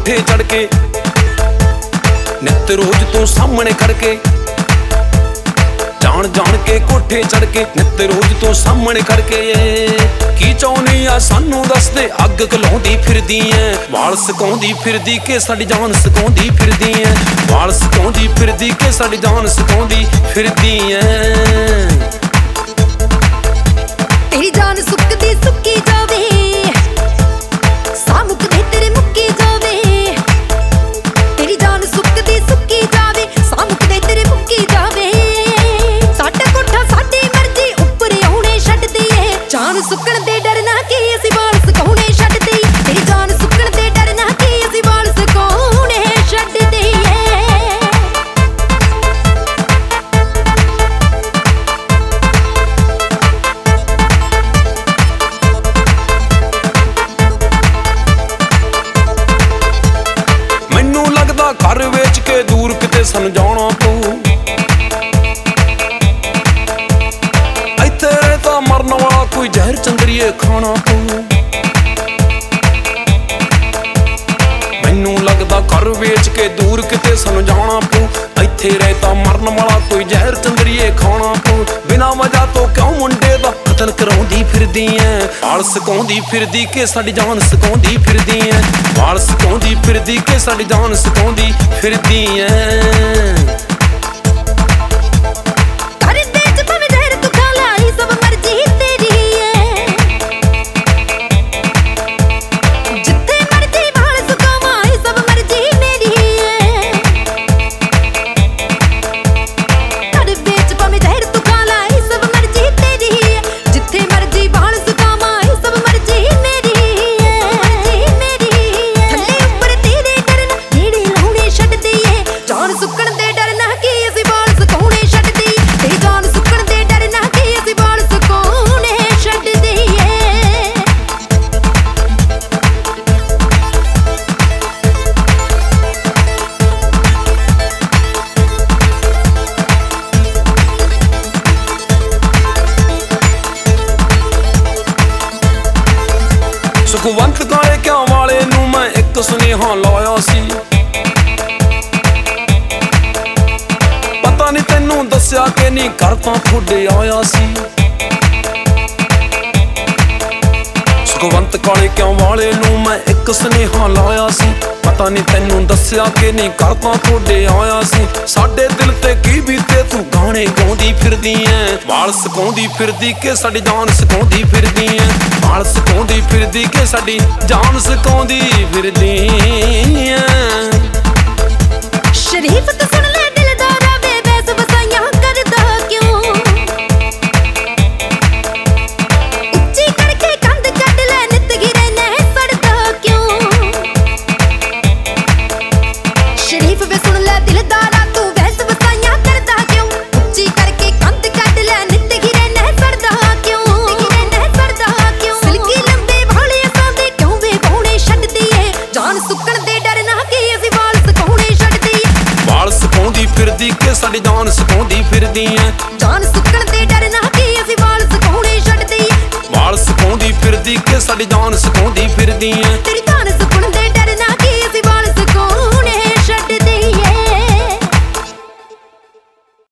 कोठे चढ़ के नित रोज तो सामने खड़के, जान जान के कोठे चढ़ के नित रोज तो सामने खड़के। की चाहुंदी आ सानू दस दे, अग कलाउंदी फिरदी ऐ, वाल सकाउंदी फिरदी के साडी जान सकाउंदी फिरदी ऐ, वाल सकाउंदी फिरदी के साडी जान सकाउंदी फिरदी ऐ। तेरी जान सुकदी सुक्की जावे, सामुक दे तेरे मुक्की जावे। तेरी जान सुकदी सुक्की जावे, सामुक दे तेरे मुक्की जावे। साडा कोठा साडी मर्जी उपर आउणे छड्ड दईए, जान सुकण दे डर ना कि असीं वाल सुकाउणे छड्ड दईए। तेरी जान सुकण दे डर ना कि असीं वाल सुकाउणे छड्ड दईए। मैनू लगदा घर वेच के दूर किते सन जाना पऊ, इत्थे तां मरन वाला कोई जहर चंदरिए खाना पऊ। मैनू लगदा घर वेच के दूर किते सन जाना पऊ, इत्थे रह तां मरन वाला कोई जहर चंदरिए खाना पऊ। बिना वजह तो क्यों मुंडे दा कतल कराउंदी फिरदी ऐ, वाल सकाउंदी फिरदी के साडी जान सकाउंदी फिरदी ऐ, वाल सकाउंदी फिरदी के साडी जान सकाउंदी फिरदी ऐ। सुखवंत काले क्या वाले नू मैं एक सुनेहा लाया सी, पता नहीं तेनू दस्या कि नहीं घर तां थोड़े आया सी। सुखवंत काले क्या वाले नू मैं एक सुनेहा लाया सी, पता नहीं तेनू दस्या कि नहीं घर तां थोड़े आया सी। साडे दिल ते की बीते तू गाने गाउंदी फिरदी ऐ, वाल सकाउंदी फिरदी के साडी जान सकाउंदी फिरदी ऐ, वाल सकाउंदी फिरदी के साडी जान सकाउंदी फिरदी ऐ। शरीफ तो सुन ले दिलदारा वे बैस बसाइयां करदा क्यों, उच्ची करके कंध कट ले नित गिरे ने सड़दा क्यों। शरीफ वे सुन ले दिलदारा तू बैस बसाइयां करदा क्यों, उच्ची करके कंध कट ले नित गिरे ने सड़दा क्यों। सिल्की लंबे वाले सांदे क्यों वे पाउणे छड्ड दईए, जान सुकण दे डर ना कि असीं वाल सुकाउणे छड्ड दईए। वाल सकाउंदी फिरदी के साडी जान सकाउंदी फिरदी ऐ, जान सुकण दे डर ना कि असीं वाल सुकाउणे छड्ड दईए। वाल सकाउंदी फिरदी के साडी जान